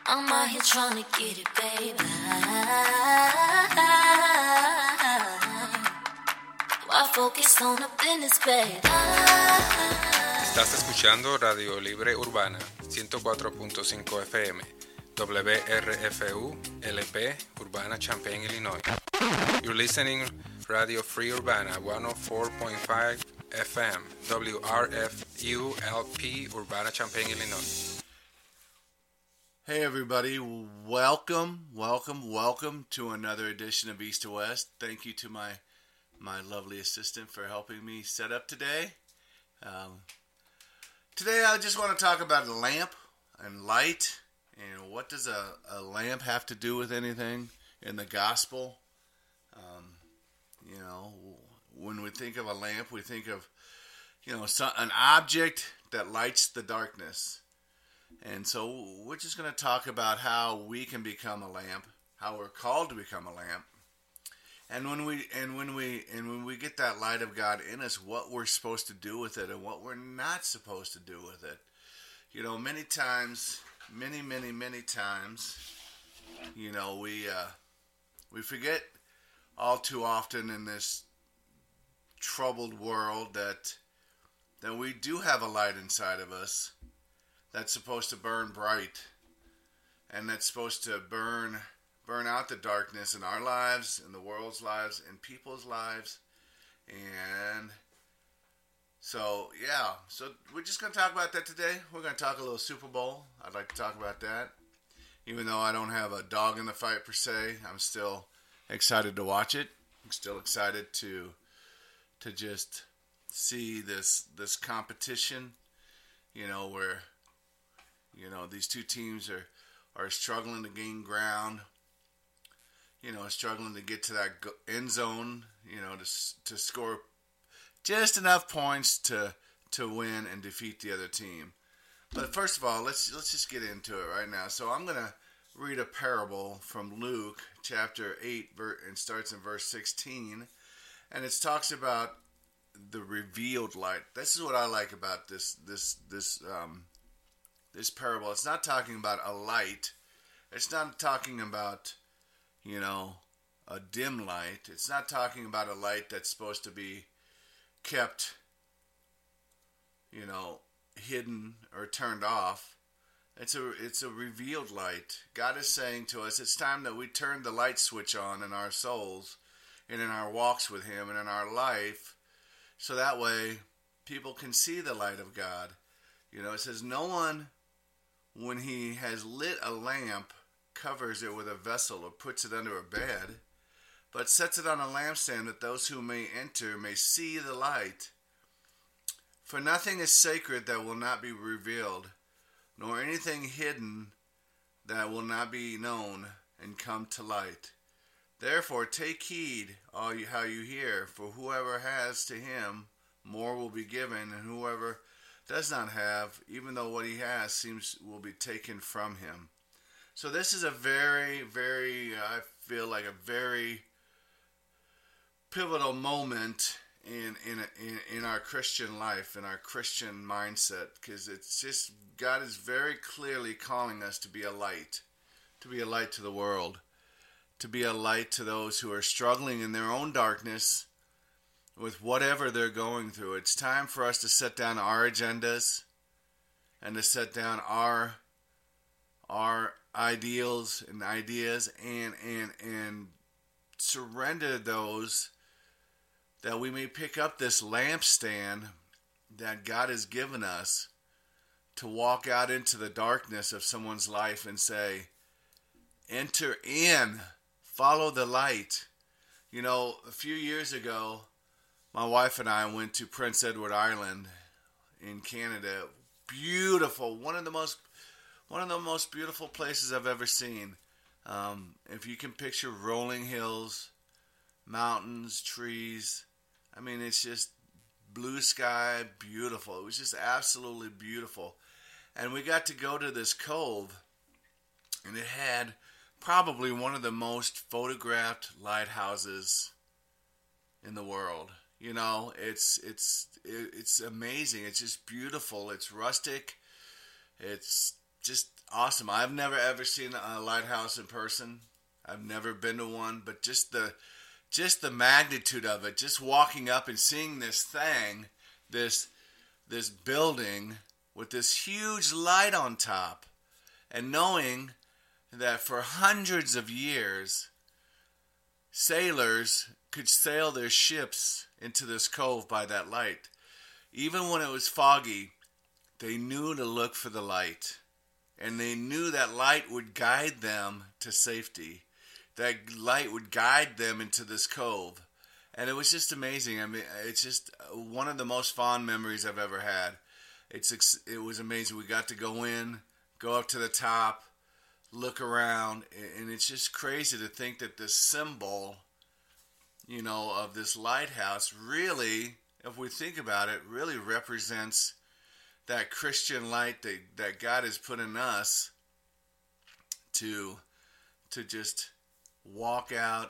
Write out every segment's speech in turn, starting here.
I'm out here trying to get it, baby. Why focus on the business, baby? Estás escuchando Radio Libre Urbana, 104.5 FM, WRFU, LP, Urbana, Champaign, Illinois. You're listening Radio Free Urbana, 104.5 FM, WRFU, LP, Urbana, Champaign, Illinois. Hey everybody, welcome to another edition of East to West. Thank you to my lovely assistant for helping me set up today. Today I just want to talk about a lamp and light, and what does a lamp have to do with anything in the gospel? When we think of a lamp, we think of, an object that lights the darkness. And so we're just going to talk about how we can become a lamp, how we're called to become a lamp, and when we get that light of God in us, what we're supposed to do with it and what we're not supposed to do with it. Many times, we forget all too often in this troubled world that we do have a light inside of us that's supposed to burn bright, and that's supposed to burn out the darkness in our lives, in the world's lives, in people's lives. And so we're just going to talk about that today. We're going to talk a little Super Bowl. I'd like to talk about that. Even though I don't have a dog in the fight per se, I'm still excited to watch it. I'm still excited to just see this competition, where these two teams are struggling to gain ground, struggling to get to that end zone, to score just enough points to win and defeat the other team. But first of all, let's just get into it right now. So I'm going to read a parable from Luke chapter 8, and starts in verse 16, and it talks about the revealed light. This is what I like about this parable. It's not talking about a light. It's not talking about, a dim light. It's not talking about a light that's supposed to be kept, hidden or turned off. It's a revealed light. God is saying to us, it's time that we turn the light switch on in our souls and in our walks with Him and in our life, so that way people can see the light of God. It says, no one, when he has lit a lamp, covers it with a vessel or puts it under a bed, but sets it on a lampstand, that those who may enter may see the light. For nothing is sacred that will not be revealed, nor anything hidden that will not be known and come to light. Therefore take heed how you hear, for whoever has, to him more will be given, and whoever does not have, even though what he has will be taken from him. So this is a very, very, I feel like a very pivotal moment in our Christian life, in our Christian mindset, because it's just, God is very clearly calling us to be a light to the world, to be a light to those who are struggling in their own darkness with whatever they're going through. It's time for us to set down our agendas and to set down our ideals and ideas and surrender those, that we may pick up this lampstand that God has given us to walk out into the darkness of someone's life and say, enter in, follow the light. A few years ago, my wife and I went to Prince Edward Island in Canada. Beautiful, one of the most beautiful places I've ever seen. If you can picture rolling hills, mountains, trees, it's just blue sky, beautiful. It was just absolutely beautiful. And we got to go to this cove, and it had probably one of the most photographed lighthouses in the world. It's amazing. It's just beautiful. It's rustic. It's just awesome. I've never ever seen a lighthouse in person. I've never been to one, but just the magnitude of it, just walking up and seeing this thing, this building with this huge light on top, and knowing that for hundreds of years, sailors could sail their ships into this cove by that light. Even when it was foggy, they knew to look for the light. And they knew that light would guide them to safety. That light would guide them into this cove. And it was just amazing. I mean, it's just one of the most fond memories I've ever had. It was amazing. We got to go in, go up to the top, look around, and it's just crazy to think that this symbol, of this lighthouse really, if we think about it, really represents that Christian light that God has put in us to just walk out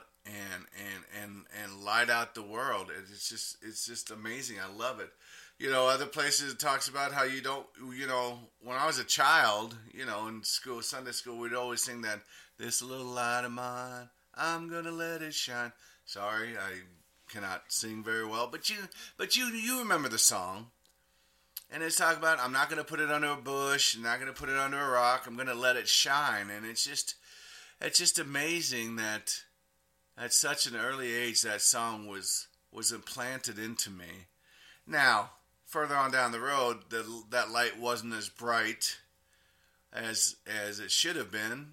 and light out the world. It's just amazing. I love it. Other places it talks about how you don't, when I was a child, in school, Sunday school, we'd always sing that, this little light of mine, I'm gonna let it shine. Sorry, I cannot sing very well, but you remember the song. And it's talking about, I'm not going to put it under a bush, I'm not going to put it under a rock, I'm going to let it shine. And it's just amazing that at such an early age that song was implanted into me. Now, further on down the road, that light wasn't as bright as it should have been,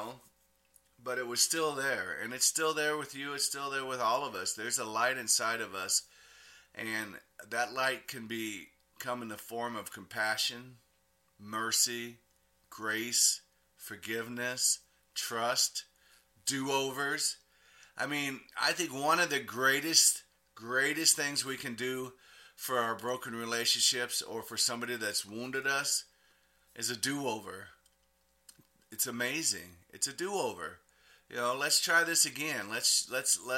but it was still there. And it's still there with you, it's still there with all of us. There's a light inside of us, and that light can come in the form of compassion, mercy, grace, forgiveness, trust, do-overs. I mean, I think one of the greatest things we can do for our broken relationships or for somebody that's wounded us is a do-over. It's amazing. It's a do-over. Let's try this again. Let's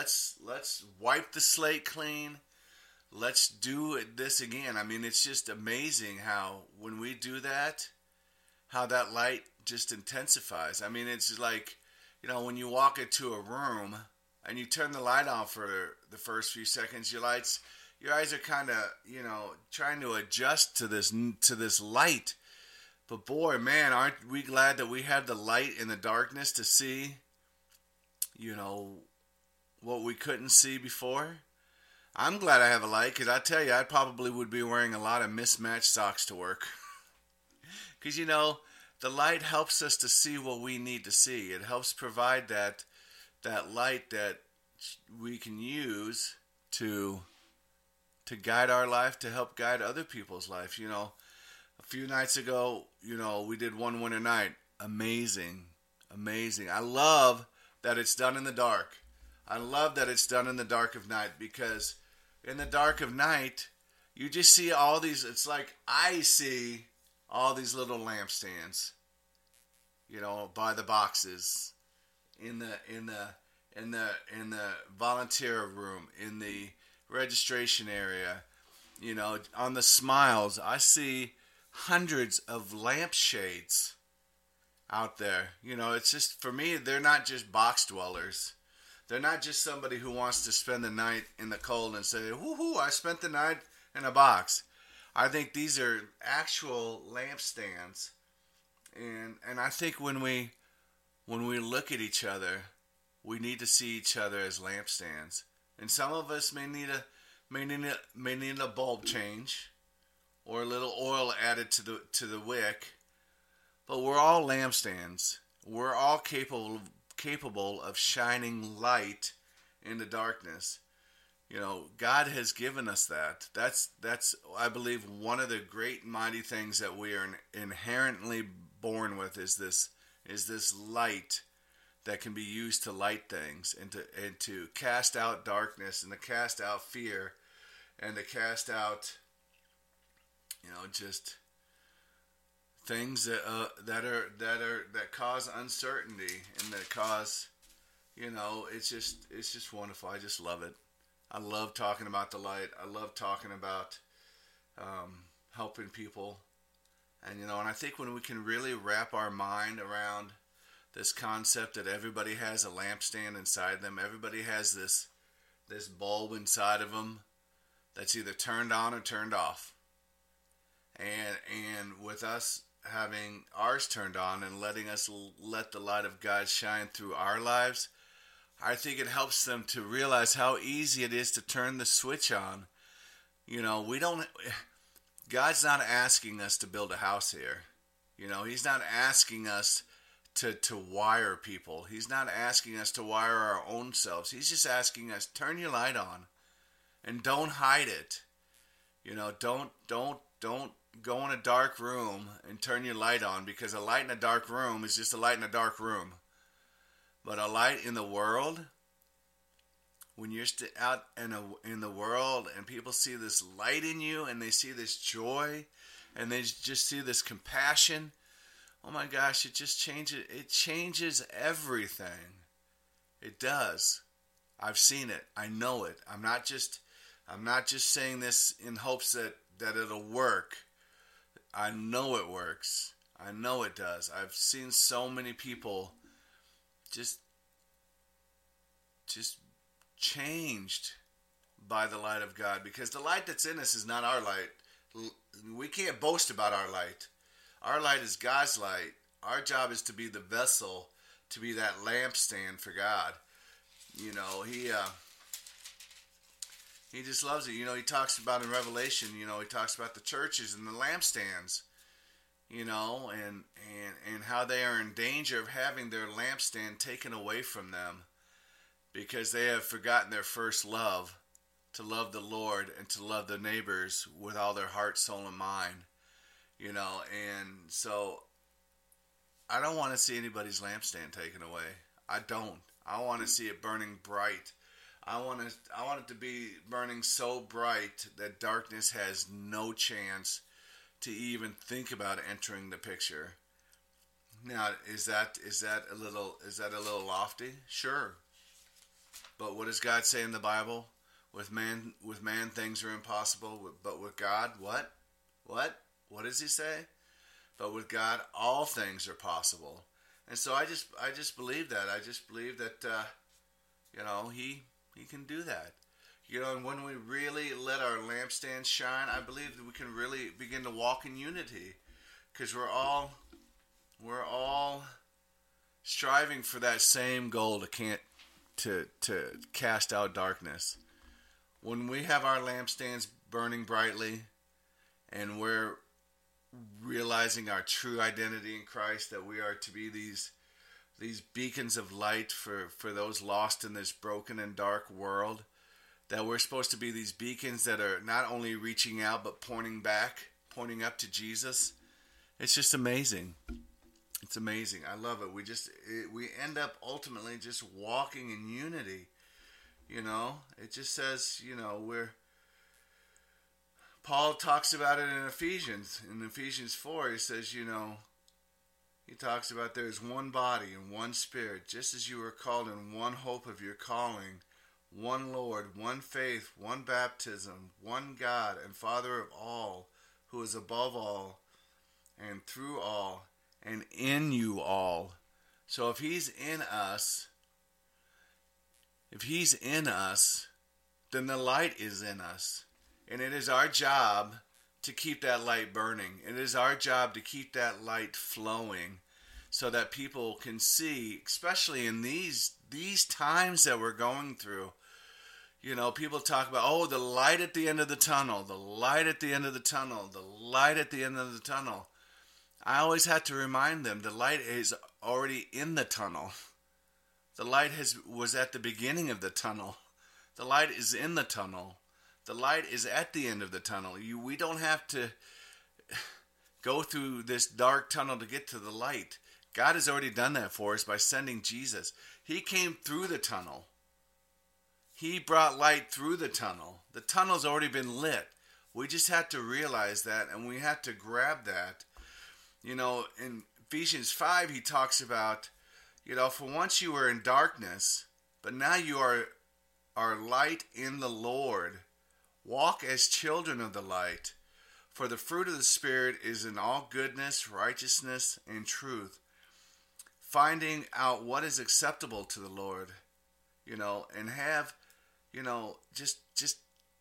wipe the slate clean. Let's do this again. I mean, it's just amazing how when we do that, how that light just intensifies. I mean, it's like, when you walk into a room and you turn the light on for the first few seconds, your eyes are kind of, trying to adjust to this light. But boy, man, aren't we glad that we have the light in the darkness to see, what we couldn't see before? I'm glad I have a light, because I tell you, I probably would be wearing a lot of mismatched socks to work. Because, the light helps us to see what we need to see. It helps provide that light that we can use to guide our life, to help guide other people's life. A few nights ago, we did One Winter Night. Amazing. I love that it's done in the dark. I love that it's done in the dark of night, because in the dark of night, you just see all these, it's like I see all these little lampstands, by the boxes, in the volunteer room, in the registration area, on the smiles. I see hundreds of lampshades out there. It's just, for me, they're not just box dwellers. They're not just somebody who wants to spend the night in the cold and say, woohoo, I spent the night in a box. I think these are actual lampstands. And I think when we look at each other, we need to see each other as lampstands. And some of us may need a bulb change or a little oil added to the wick. But we're all lampstands. We're all capable of shining light in the darkness. God has given us that. That's I believe one of the great mighty things that we are inherently born with is this light that can be used to light things and to cast out darkness and to cast out fear and to cast out just things that cause uncertainty and that cause it's just wonderful. I just love it. I love talking about the light. I love talking about helping people And I think when we can really wrap our mind around this concept that everybody has a lampstand inside them, everybody has this bulb inside of them that's either turned on or turned off. And with us having ours turned on and letting us let the light of God shine through our lives, I think it helps them to realize how easy it is to turn the switch on. God's not asking us to build a house here. He's not asking us to wire people. He's not asking us to wire our own selves. He's just asking us, turn your light on and don't hide it. Don't go in a dark room and turn your light on, because a light in a dark room is just a light in a dark room. But a light in the world, when you're out in the world and people see this light in you and they see this joy and they just see this compassion, oh my gosh, it just changes. It changes everything. It does. I've seen it. I know it. I'm not just saying this in hopes that it'll work. I know it works. I know it does. I've seen so many people just changed by the light of God, because the light that's in us is not our light. We can't boast about our light. Our light is God's light. Our job is to be the vessel, to be that lampstand for God. He just loves it. He talks about in Revelation, he talks about the churches and the lampstands, and how they are in danger of having their lampstand taken away from them because they have forgotten their first love, to love the Lord and to love their neighbors with all their heart, soul, and mind. And so I don't want to see anybody's lampstand taken away. I don't. I want to see it burning bright. I want it to be burning so bright that darkness has no chance to even think about entering the picture. Now, is that a little lofty? Sure. But what does God say in the Bible? With man things are impossible, but with God, what? What does he say? But with God, all things are possible. And so I just believe that. I just believe that, he can do that. And when we really let our lampstand shine, I believe that we can really begin to walk in unity, because we're all striving for that same goal to cast out darkness. When we have our lampstands burning brightly and we're realizing our true identity in Christ, that we are to be these beacons of light for those lost in this broken and dark world, that we're supposed to be these beacons that are not only reaching out but pointing up to Jesus. It's just amazing. It's amazing. I love it. We end up ultimately just walking in unity. It just says, Paul talks about it in Ephesians. In Ephesians 4, he says, he talks about there's one body and one spirit, just as you were called in one hope of your calling, one Lord, one faith, one baptism, one God and Father of all, who is above all and through all and in you all. So if he's in us, then the light is in us. And it is our job to keep that light burning. It is our job to keep that light flowing so that people can see, especially in these times that we're going through. People talk about, the light at the end of the tunnel, the light at the end of the tunnel, the light at the end of the tunnel. I always have to remind them, the light is already in the tunnel. The light was at the beginning of the tunnel. The light is in the tunnel. The light is at the end of the tunnel. We don't have to go through this dark tunnel to get to the light. God has already done that for us by sending Jesus. He came through the tunnel. He brought light through the tunnel. The tunnel's already been lit. We just have to realize that, and we have to grab that. In Ephesians 5, he talks about, for once you were in darkness, but now you are light in the Lord. Walk as children of the light. For the fruit of the Spirit is in all goodness, righteousness, and truth, finding out what is acceptable to the Lord, and have, just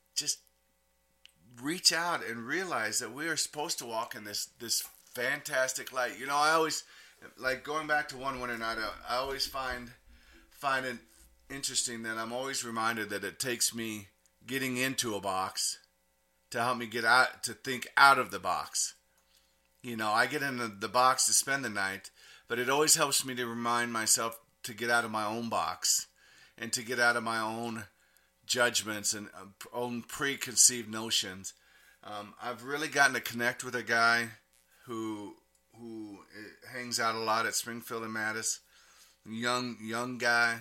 reach out and realize that we are supposed to walk in this fantastic light. I always, like, going back to one winter night, I always find it interesting that I'm always reminded that it takes me getting into a box to help me get out, to think out of the box. I get into the box to spend the night, but it always helps me to remind myself to get out of my own box and to get out of my own judgments and own preconceived notions. I've really gotten to connect with a guy who hangs out a lot at Springfield and Mattis. Young guy.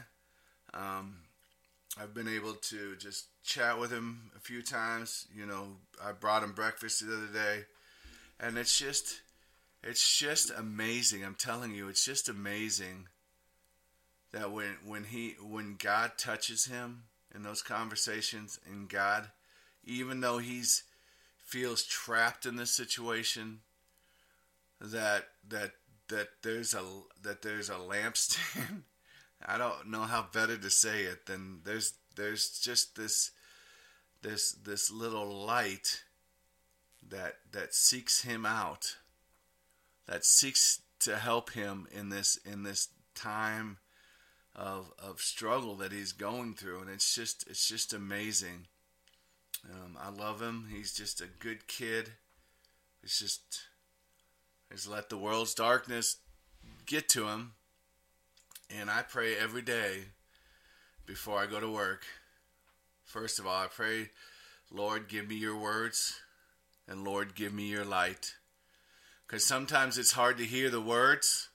I've been able to just chat with him a few times. I brought him breakfast the other day, and it's just amazing. I'm telling you, it's just amazing that when God touches him in those conversations, and God, even though he's feels trapped in this situation, that there's a lampstand. I don't know how better to say it than there's just this little light that seeks him out, that seeks to help him in this time of struggle that he's going through, and it's just amazing. I love him. He's just a good kid. He's let the world's darkness get to him. And I pray every day before I go to work. First of all, I pray, Lord, give me your words, and Lord, give me your light. Because sometimes it's hard to hear the words,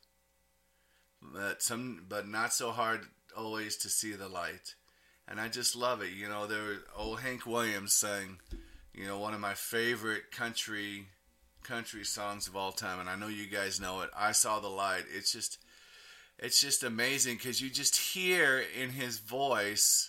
but not so hard always to see the light. And I just love it. There old Hank Williams sang, one of my favorite country songs of all time, and I know you guys know it. I Saw the Light. It's just amazing because you just hear in his voice,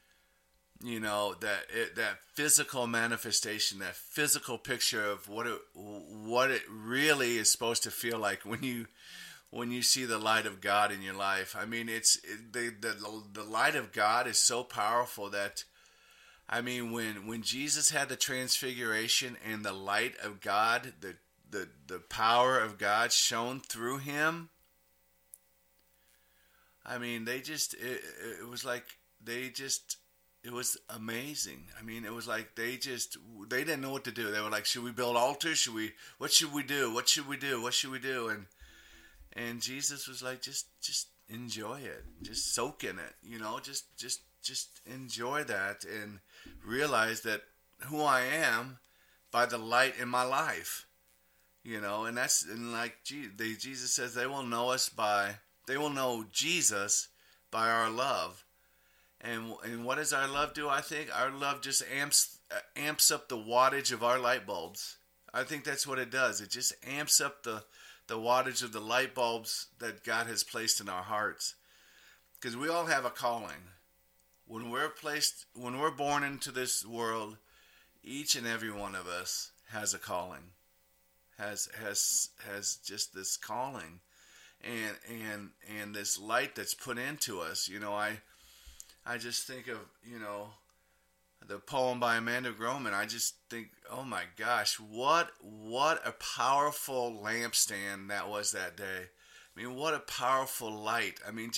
that physical manifestation, that physical picture of what it really is supposed to feel like when you see the light of God in your life. I mean, the light of God is so powerful that, I mean, when Jesus had the transfiguration and the light of God, the power of God shone through him, I mean, it was amazing. I mean, it was like they didn't know what to do. They were like, should we build altars? What should we do? What should we do? What should we do? And Jesus was like, just enjoy it. Just soak in it, just enjoy that and realize that who I am by the light in my life, and like Jesus says, they will know Jesus by our love. And what does our love do? I think our love just amps up the wattage of our light bulbs. I think that's what it does. It just amps up the wattage of the light bulbs that God has placed in our hearts. Because we all have a calling. When we're born into this world, each and every one of us has a calling. Has just this calling. And this light that's put into us. I just think of, the poem by Amanda Groman. I just think, oh my gosh, what a powerful lampstand that was that day. I mean, what a powerful light. I mean,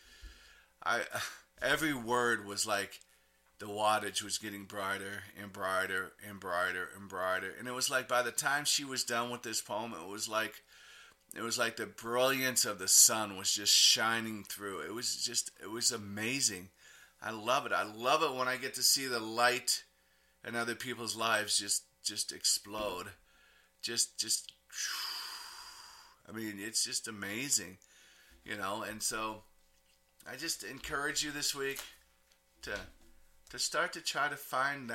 every word was like the wattage was getting brighter and brighter and brighter and brighter. And it was like by the time she was done with this poem, it was like the brilliance of the sun was just shining through. It was amazing. I love it. I love it when I get to see the light in other people's lives just explode. I mean, it's just amazing, and so I just encourage you this week to start to try to find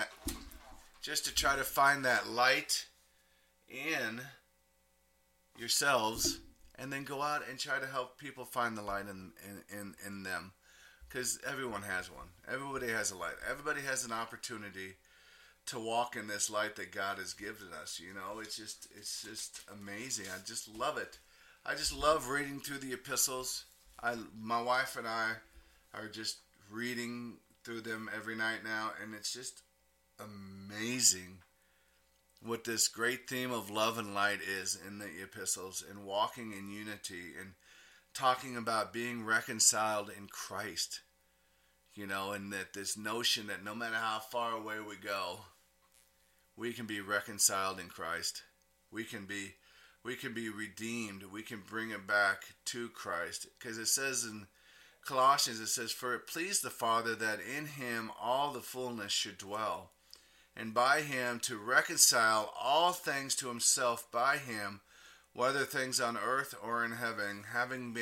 that light in yourselves, and then go out and try to help people find the light in them. Because everyone has one. Everybody has a light. Everybody has an opportunity to walk in this light that God has given us. It's just amazing. I just love it. I just love reading through the epistles. My wife and I are just reading through them every night now, and it's just amazing what this great theme of love and light is in the epistles, and walking in unity, and talking about being reconciled in Christ. And that this notion that no matter how far away we go, we can be reconciled in Christ. We can be redeemed. We can bring it back to Christ. Because it says in Colossians, it says, "For it pleased the Father that in him all the fullness should dwell, and by him to reconcile all things to himself by him, whether things on earth or in heaven, having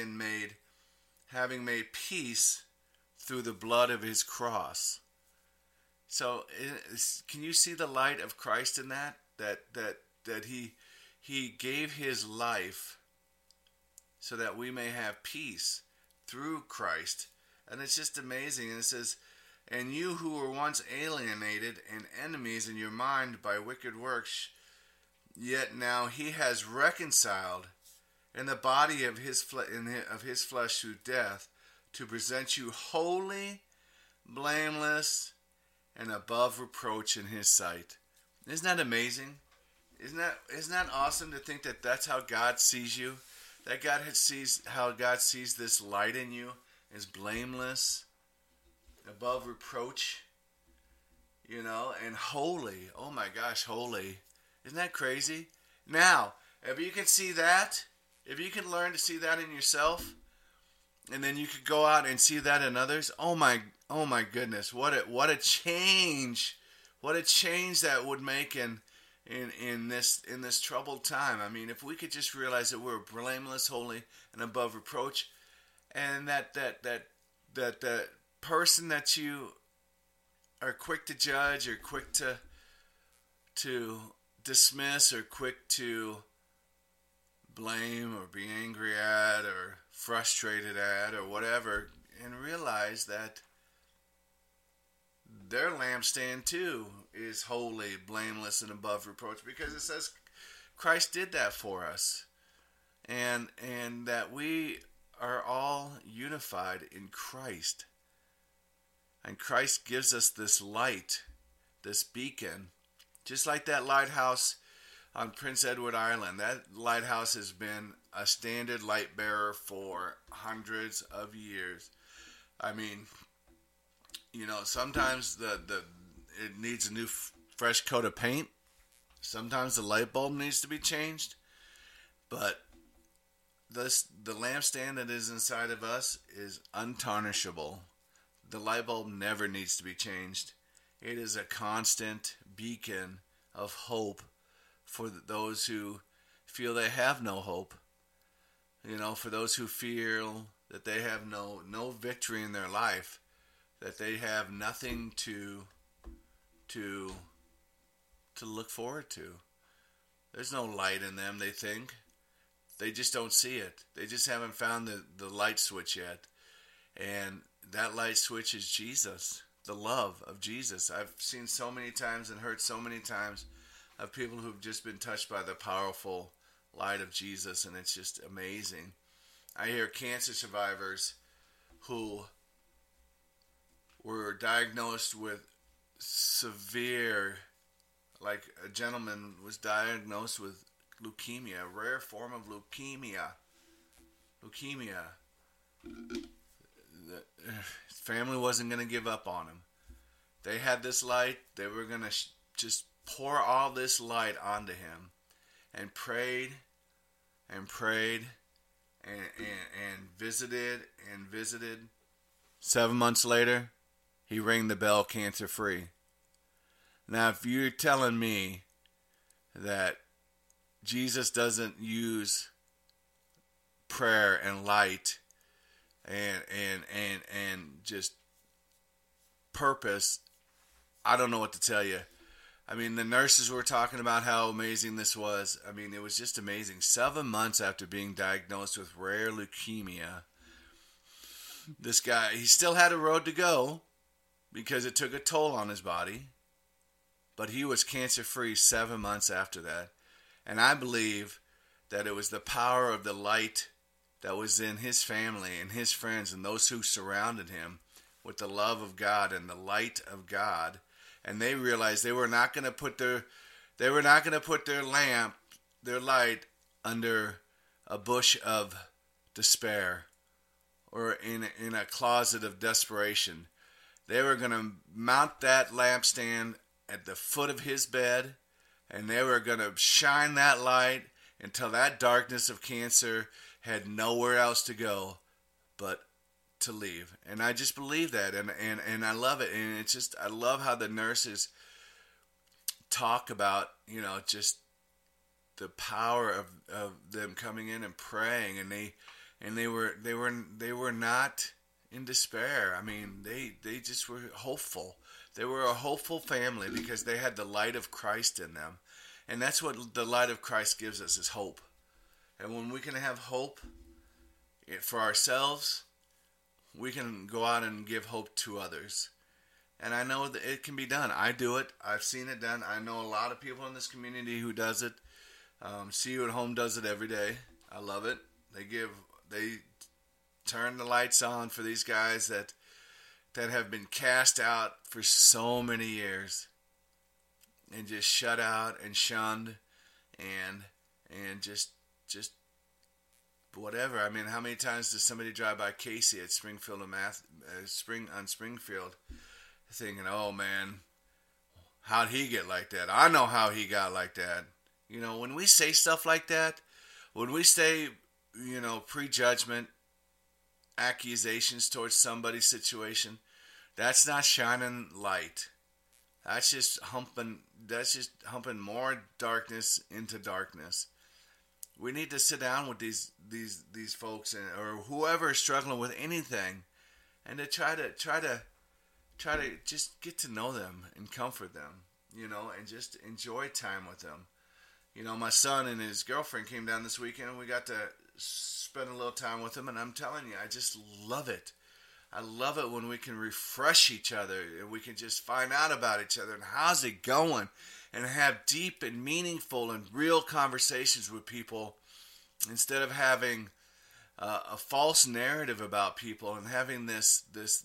made peace through the blood of his cross." So, can you see the light of Christ in that? That he gave his life so that we may have peace through Christ. And it's just amazing. And it says, "And you who were once alienated and enemies in your mind by wicked works, yet now he has reconciled in the body of his flesh through death, to present you holy, blameless, and above reproach in his sight." Isn't that amazing? Isn't that awesome to think that that's how God sees you? That how God sees this light in you is blameless, above reproach, and holy. Oh my gosh, holy. Isn't that crazy? Now, if you can see that, if you can learn to see that in yourself, and then you could go out and see that in others, oh my goodness, what a change that would make in this troubled time. I mean, if we could just realize that we're blameless, holy, and above reproach, and that person that you are quick to judge, or quick to dismiss, or quick to blame, or be angry at, or frustrated at, or whatever, and realize that their lampstand too is holy, blameless, and above reproach, because it says Christ did that for us, and that we are all unified in Christ, and Christ gives us this light, this beacon, just like that lighthouse on Prince Edward Island. That lighthouse has been a standard light bearer for hundreds of years. I mean, sometimes it needs a new fresh coat of paint. Sometimes the light bulb needs to be changed. But the lampstand that is inside of us is untarnishable. The light bulb never needs to be changed. It is a constant beacon of hope for those who feel they have no hope. For those who feel that they have no victory in their life, that they have nothing to look forward to. There's no light in them, they think. They just don't see it. They just haven't found the light switch yet. And that light switch is Jesus, the love of Jesus. I've seen so many times and heard so many times of people who've just been touched by the powerful light of Jesus, and it's just amazing. I hear cancer survivors who were diagnosed with severe, like a gentleman was diagnosed with leukemia, a rare form of leukemia. His family wasn't going to give up on him. They had this light. They were going to just pour all this light onto him, and prayed and prayed and visited and visited. 7 months later, he rang the bell cancer-free. Now, if you're telling me that Jesus doesn't use prayer and light and just purpose, I don't know what to tell you. I mean, the nurses were talking about how amazing this was. I mean, it was just amazing. 7 months after being diagnosed with rare leukemia, this guy, he still had a road to go because it took a toll on his body. but he was cancer-free 7 months after that. And I believe that it was the power of the light that was in his family and his friends and those who surrounded him with the love of God and the light of God. And they realized they were not going to put their light under a bush of despair or in a closet of desperation. They were going to mount that lampstand at the foot of his bed, and they were going to shine that light until that darkness of cancer had nowhere else to go but to leave. And I just believe that, and I love it. And it's just, I love how the nurses talk about, just the power of them coming in and praying, and they were not in despair. I mean, they just were hopeful. They were a hopeful family because they had the light of Christ in them. And that's what the light of Christ gives us, is hope. And when we can have hope for ourselves, we can go out and give hope to others. And I know that it can be done. I do it. I've seen it done. I know a lot of people in this community who does it. See You at Home does it every day. I love it. They turn the lights on for these guys that have been cast out for so many years and just shut out and shunned and just whatever. I mean, how many times does somebody drive by Casey at Springfield and Springfield thinking, oh man, how'd he get like that? I know how he got like that. When we say stuff like that, when we say, prejudgment, accusations towards somebody's situation, that's not shining light. That's just humping more darkness into darkness. We need to sit down with these folks or whoever is struggling with anything, and to try to just get to know them and comfort them, and just enjoy time with them. My son and his girlfriend came down this weekend, and we got to spend a little time with them, and I'm telling you, I just love it. I love it when we can refresh each other and we can just find out about each other and how's it going, and have deep and meaningful and real conversations with people instead of having a false narrative about people and having this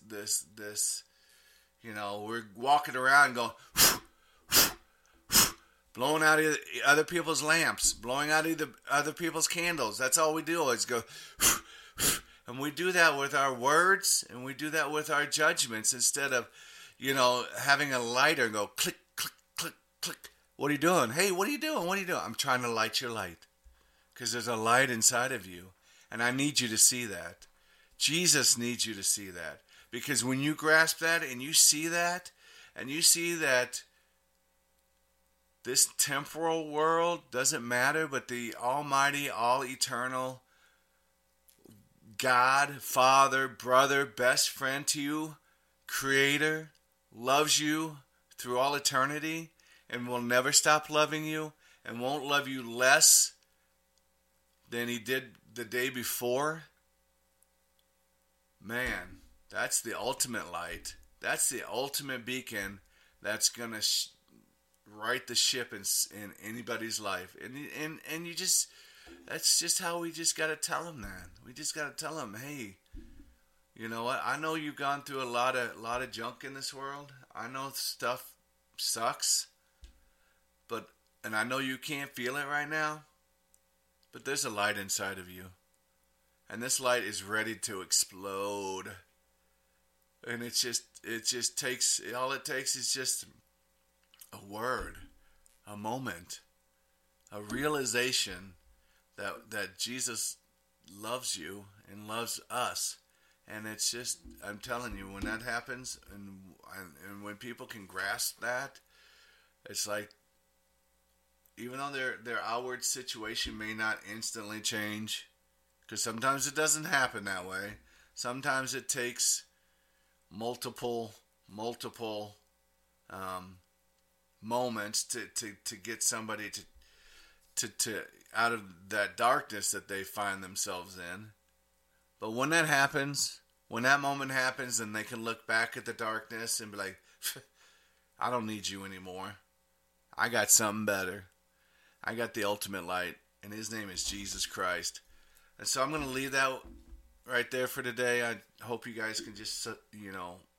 we're walking around going blowing out other people's lamps, blowing out other people's candles. That's all we do is go. And we do that with our words, and we do that with our judgments instead of, having a lighter and go click, click, click, click. What are you doing? Hey, what are you doing? What are you doing? I'm trying to light your light because there's a light inside of you, and I need you to see that. Jesus needs you to see that, because when you grasp that and you see that this temporal world doesn't matter, but the almighty, all-eternal God, Father, brother, best friend to you, Creator, loves you through all eternity and will never stop loving you and won't love you less than He did the day before. Man, that's the ultimate light. That's the ultimate beacon that's going to right the ship in anybody's life. And you just... That's just how we just got to tell them that. We just got to tell them, hey, you know what? I know you've gone through a lot of junk in this world. I know stuff sucks, and I know you can't feel it right now, but there's a light inside of you, and this light is ready to explode. And it just takes, all it takes is just a word, a moment, a realization that Jesus loves you and loves us. And it's just, I'm telling you, when that happens and when people can grasp that, it's like, even though their outward situation may not instantly change, because sometimes it doesn't happen that way. Sometimes it takes multiple moments to get somebody to out of that darkness that they find themselves in. But when that happens, when that moment happens, and they can look back at the darkness and be like, I don't need you anymore. I got something better. I got the ultimate light, and his name is Jesus Christ. And so I'm going to leave that right there for today. I hope you guys can just,